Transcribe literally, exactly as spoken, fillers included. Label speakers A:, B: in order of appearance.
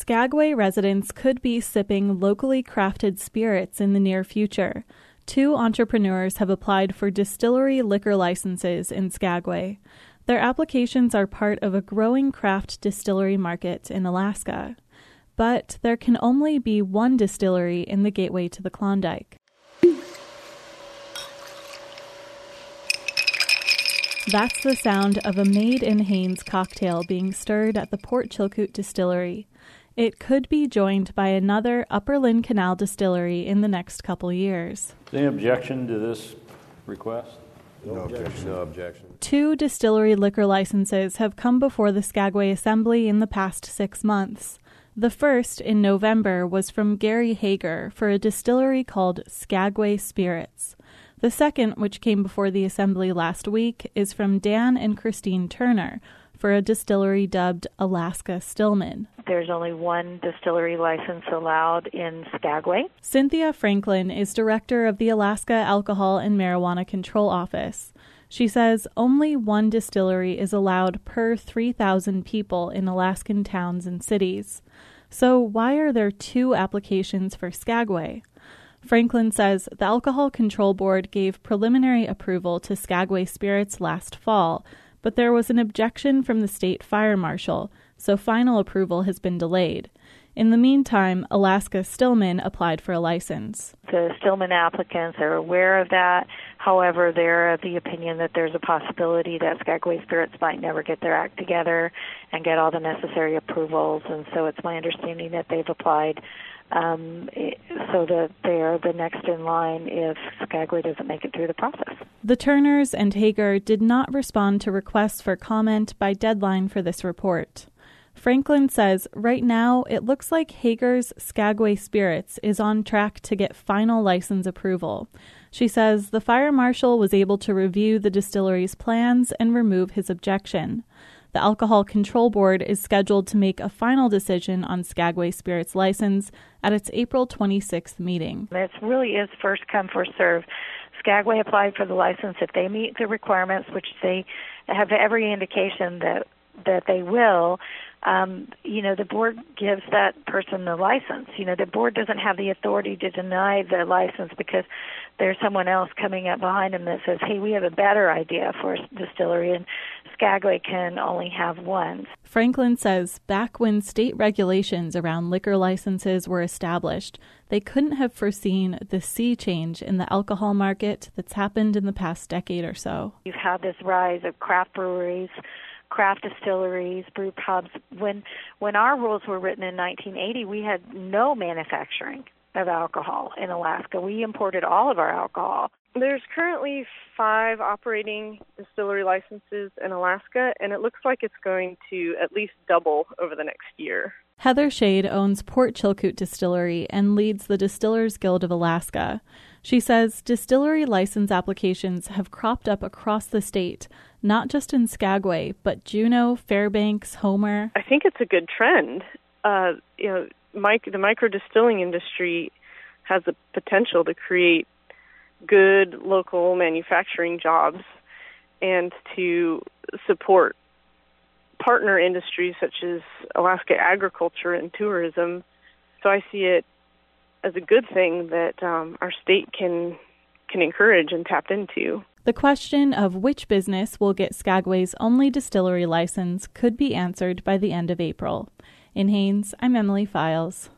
A: Skagway residents could be sipping locally crafted spirits in the near future. Two entrepreneurs have applied for distillery liquor licenses in Skagway. Their applications are part of a growing craft distillery market in Alaska. But there can only be one distillery in the gateway to the Klondike. That's the sound of a Made in Haines cocktail being stirred at the Port Chilkoot Distillery. It could be joined by another Upper Lynn Canal distillery in the next couple years.
B: Any objection to this request?
C: No, no objection. No objection.
A: Two distillery liquor licenses have come before the Skagway Assembly in the past six months. The first, in November, was from Gary Hager for a distillery called Skagway Spirits. The second, which came before the Assembly last week, is from Dan and Christine Turner for a distillery dubbed Alaska Stillman.
D: There's only one distillery license allowed in Skagway.
A: Cynthia Franklin is director of the Alaska Alcohol and Marijuana Control Office. She says only one distillery is allowed per three thousand people in Alaskan towns and cities. So why are there two applications for Skagway? Franklin says the Alcohol Control Board gave preliminary approval to Skagway Spirits last fall, but there was an objection from the state fire marshal, so final approval has been delayed. In the meantime, Alaska Stillman applied for a license.
D: The Stillman applicants are aware of that. However, they're of the opinion that there's a possibility that Skagway Spirits might never get their act together and get all the necessary approvals, and so it's my understanding that they've applied um, so that they're the next in line if Skagway doesn't make it through the process.
A: The Turners and Hager did not respond to requests for comment by deadline for this report. Franklin says right now it looks like Hager's Skagway Spirits is on track to get final license approval. She says the fire marshal was able to review the distillery's plans and remove his objection. The Alcohol Control Board is scheduled to make a final decision on Skagway Spirits license at its April twenty-sixth meeting.
D: It really is first come, first serve. Skagway applied for the license. If they meet the requirements, which they have every indication that that they will, um, you know, the board gives that person the license. You know, the board doesn't have the authority to deny the license because there's someone else coming up behind them that says, hey, we have a better idea for a distillery, and Skagway can only have one.
A: Franklin says back when state regulations around liquor licenses were established, they couldn't have foreseen the sea change in the alcohol market that's happened in the past decade or so.
D: You've had this rise of craft breweries, craft distilleries, brew pubs. When when our rules were written in nineteen eighty, we had no manufacturing of alcohol in Alaska. We imported all of our alcohol.
E: There's currently five operating distillery licenses in Alaska, and it looks like it's going to at least double over the next year.
A: Heather Shade owns Port Chilkoot Distillery and leads the Distillers Guild of Alaska. She says distillery license applications have cropped up across the state, not just in Skagway, but Juneau, Fairbanks, Homer.
E: I think it's a good trend. Uh, you know, mic- the micro distilling industry has the potential to create good local manufacturing jobs and to support partner industries such as Alaska agriculture and tourism. So I see it as a good thing that um, our state can can encourage and tap into.
A: The question of which business will get Skagway's only distillery license could be answered by the end of April. In Haines, I'm Emily Files.